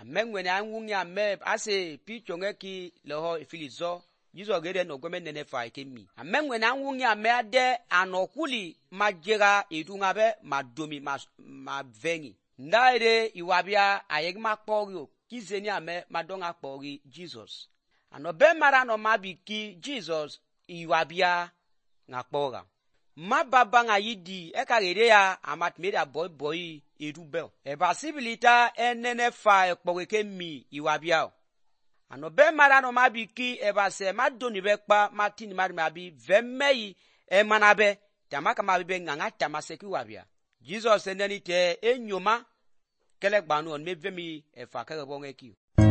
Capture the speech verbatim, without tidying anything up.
Amen when I wung ya me ase pi chonge ki leho ifilizo. Jesus gede no gweme nene fa ikemi. Amen when I wung ya me ade anokuli majega idungabe madomi ma vengi. Ndaide iwabia ayegma kpogyo kizeni ame madonga kpogi Jesus. Anobe mara no mabiki Jesus iwabia ngakpoga. Mababa nga yidi eka gede ya amat media boy boy irubel. Eba sibilita enene fa ekpoge kemi iwabia. Anobe mara no mabiki eba se madoni bekpa matini mari mabi vemei emanabe tamaka mabibe nganga tamaseki wabia. Jesus eneni te enyoma kelek banu on mevemi efa kege bonge ki.